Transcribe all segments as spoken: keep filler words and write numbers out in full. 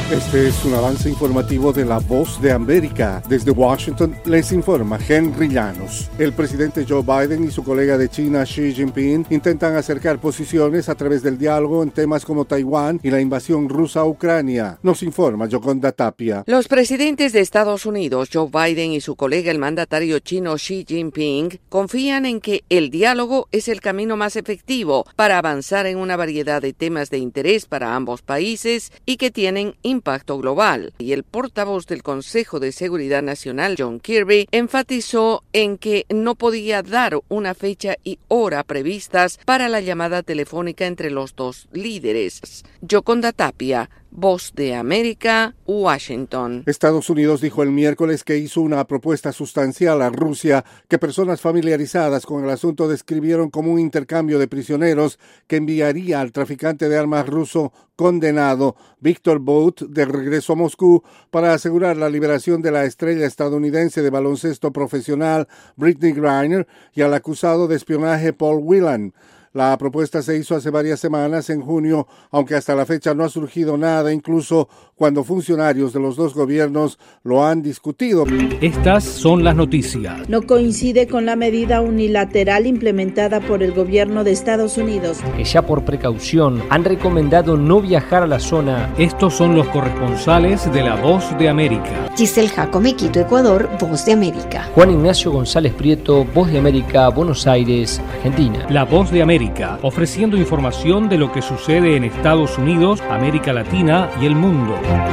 Este es un avance informativo de La Voz de América. Desde Washington les informa Henry Llanos. El presidente Joe Biden y su colega de China Xi Jinping intentan acercar posiciones a través del diálogo en temas como Taiwán y la invasión rusa a Ucrania. Nos informa Yoconda Tapia. Los presidentes de Estados Unidos, Joe Biden y su colega el mandatario chino Xi Jinping, confían en que el diálogo es el camino más efectivo para avanzar en una variedad de temas de interés para ambos países y que tienen impacto global. Y el portavoz del Consejo de Seguridad Nacional, John Kirby, enfatizó en que no podía dar una fecha y hora previstas para la llamada telefónica entre los dos líderes. Yoconda Tapia, Voz de América, Washington. Estados Unidos dijo el miércoles que hizo una propuesta sustancial a Rusia que personas familiarizadas con el asunto describieron como un intercambio de prisioneros que enviaría al traficante de armas ruso condenado Viktor Bout de regreso a Moscú para asegurar la liberación de la estrella estadounidense de baloncesto profesional Brittney Griner y al acusado de espionaje Paul Whelan. La propuesta se hizo hace varias semanas, en junio, aunque hasta la fecha no ha surgido nada, incluso cuando funcionarios de los dos gobiernos lo han discutido. Estas son las noticias. No coincide con la medida unilateral implementada por el gobierno de Estados Unidos, que ya por precaución han recomendado no viajar a la zona. Estos son los corresponsales de La Voz de América. Giselle Jacome, Quito, Ecuador, Voz de América. Juan Ignacio González Prieto, Voz de América, Buenos Aires, Argentina. La Voz de América, ofreciendo información de lo que sucede en Estados Unidos, América Latina y el mundo.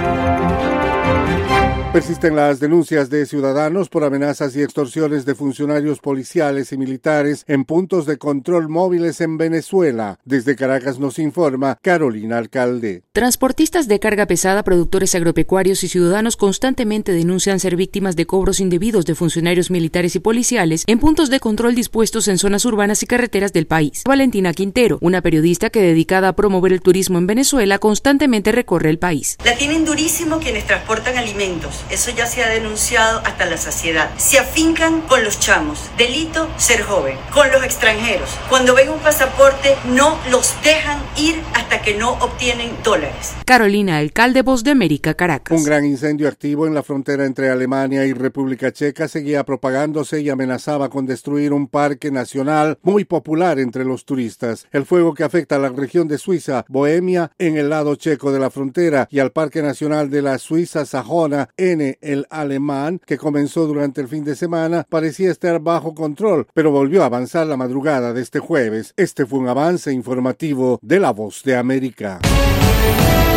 Persisten las denuncias de ciudadanos por amenazas y extorsiones de funcionarios policiales y militares en puntos de control móviles en Venezuela. Desde Caracas nos informa Carolina Alcalde. Transportistas de carga pesada, productores agropecuarios y ciudadanos constantemente denuncian ser víctimas de cobros indebidos de funcionarios militares y policiales en puntos de control dispuestos en zonas urbanas y carreteras del país. Valentina Quintero, una periodista que, dedicada a promover el turismo en Venezuela, constantemente recorre el país. La tienen durísimo quienes transportan alimentos. Eso ya se ha denunciado hasta la saciedad. Se afincan con los chamos. Delito, ser joven. Con los extranjeros. Cuando ven un pasaporte, no los dejan ir hasta que no obtienen dólares. Carolina Alcalde, Voz de América, Caracas. Un gran incendio activo en la frontera entre Alemania y República Checa seguía propagándose y amenazaba con destruir un parque nacional muy popular entre los turistas. El fuego que afecta a la región de Suiza, Bohemia, en el lado checo de la frontera, y al Parque Nacional de la Suiza Sajona, en el alemán, que comenzó durante el fin de semana, parecía estar bajo control, pero volvió a avanzar la madrugada de este jueves. Este fue un avance informativo de La Voz de América.